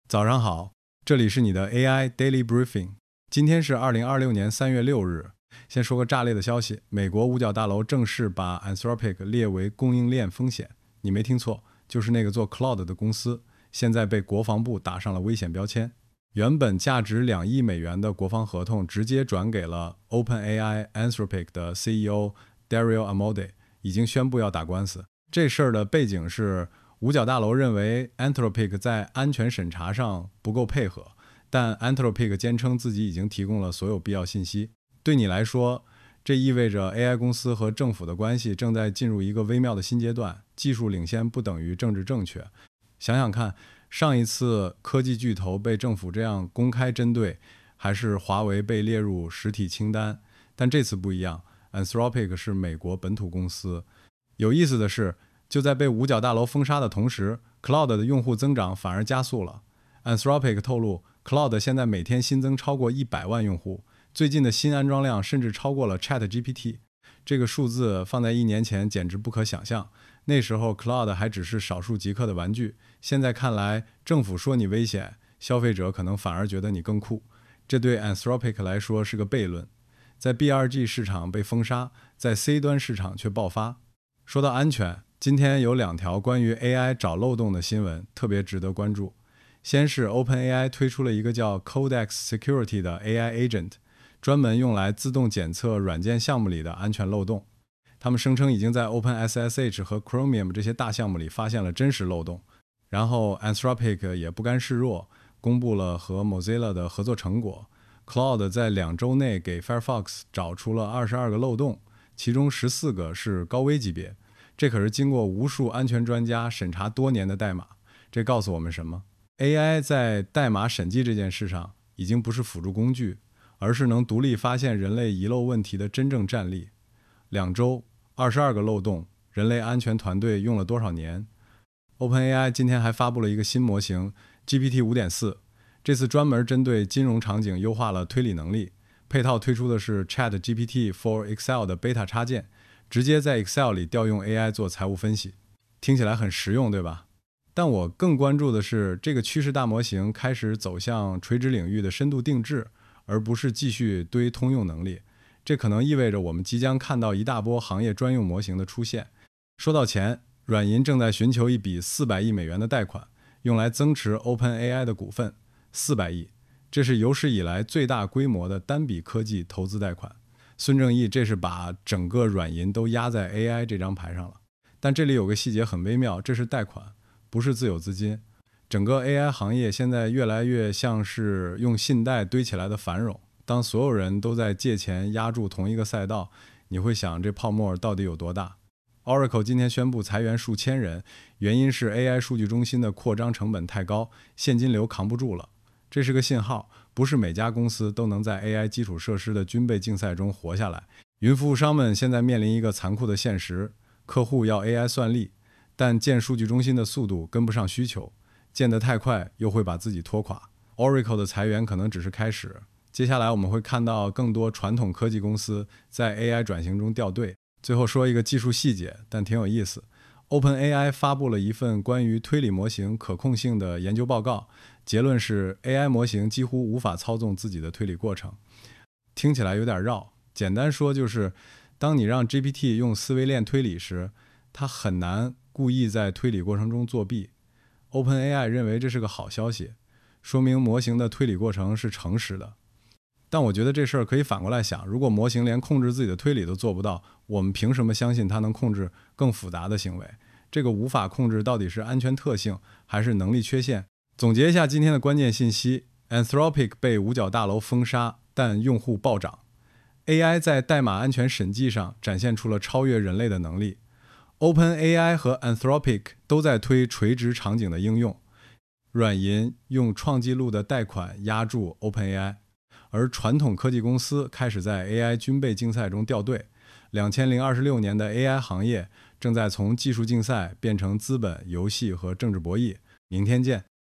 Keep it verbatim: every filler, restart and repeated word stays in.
早上好，这里是你的 A I Daily Briefing。今天是二零二六年三月六日。先说个炸裂的消息，美国五角大楼正式把 Anthropic 列为供应链风险。你没听错，就是那个做 Cloud 的公司，现在被国防部打上了危险标签。原本价值两亿美元的国防合同直接转给了 OpenAI Anthropic 的 C E O Dario Amodei， 已经宣布要打官司。这事儿的背景是五角大楼认为 Anthropic 在安全审查上不够配合，但 Anthropic 坚称自己已经提供了所有必要信息。对你来说，这意味着 A I 公司和政府的关系正在进入一个微妙的新阶段，技术领先不等于政治正确。想想看，上一次科技巨头被政府这样公开针对，还是华为被列入实体清单，但这次不一样， Anthropic 是美国本土公司。有意思的是，就在被五角大楼封杀的同时， Cloud 的用户增长反而加速了。 Anthropic 透露， Cloud 现在每天新增超过一百万用户，最近的新安装量甚至超过了 ChatGPT。 这个数字放在一年前简直不可想象，那时候 Cloud 还只是少数极客的玩具，现在看来，政府说你危险，消费者可能反而觉得你更酷。这对 Anthropic 来说是个悖论，在 B二 G 市场被封杀，在 C 端市场却爆发。说到安全，今天有两条关于 A I 找漏洞的新闻特别值得关注。先是 OpenAI 推出了一个叫 Codex Security 的 A I Agent， 专门用来自动检测软件项目里的安全漏洞。他们声称已经在 OpenSSH 和 Chromium 这些大项目里发现了真实漏洞。然后 Anthropic 也不甘示弱，公布了和 Mozilla 的合作成果。 Cloud 在两周内给 Firefox 找出了二十二个漏洞，其中十四个是高危级别。这可是经过无数安全专家审查多年的代码。这告诉我们什么？ A I 在代码审计这件事上已经不是辅助工具，而是能独立发现人类遗漏问题的真正战力。两周二十二个漏洞，人类安全团队用了多少年？ OpenAI 今天还发布了一个新模型 G P T 五点四， 这次专门针对金融场景优化了推理能力，配套推出的是 ChatGPT for Excel 的 beta 插件，直接在 Excel 里调用 A I 做财务分析。听起来很实用，对吧？但我更关注的是，这个趋势大模型开始走向垂直领域的深度定制，而不是继续堆通用能力。这可能意味着我们即将看到一大波行业专用模型的出现。说到钱，软银正在寻求一笔四百亿美元的贷款，用来增持 OpenAI 的股份。四百亿，这是有史以来最大规模的单笔科技投资贷款。孙正义这是把整个软银都压在 A I 这张牌上了。但这里有个细节很微妙，这是贷款，不是自有资金。整个 A I 行业现在越来越像是用信贷堆起来的繁荣。当所有人都在借钱压住同一个赛道，你会想这泡沫到底有多大？ Oracle 今天宣布裁员数千人，原因是 A I 数据中心的扩张成本太高，现金流扛不住了。这是个信号，不是每家公司都能在 A I 基础设施的军备竞赛中活下来。云服务商们现在面临一个残酷的现实，客户要 A I 算力，但建数据中心的速度跟不上需求，建得太快又会把自己拖垮。 Oracle 的裁员可能只是开始，接下来我们会看到更多传统科技公司在 A I 转型中掉队。最后说一个技术细节，但挺有意思。 OpenAI 发布了一份关于推理模型可控性的研究报告，结论是 A I 模型几乎无法操纵自己的推理过程。听起来有点绕，简单说就是当你让 G P T 用思维链推理时，它很难故意在推理过程中作弊。 OpenAI 认为这是个好消息，说明模型的推理过程是诚实的。但我觉得这事儿可以反过来想，如果模型连控制自己的推理都做不到，我们凭什么相信它能控制更复杂的行为？这个无法控制到底是安全特性还是能力缺陷？总结一下今天的关键信息， Anthropic 被五角大楼封杀，但用户暴涨。 A I 在代码安全审计上展现出了超越人类的能力。 OpenAI 和 Anthropic 都在推垂直场景的应用。软银用创纪录的贷款压住 OpenAI，而传统科技公司开始在 A I 军备竞赛中掉队。二零二六年的 A I 行业正在从技术竞赛变成资本、游戏和政治博弈。明天见。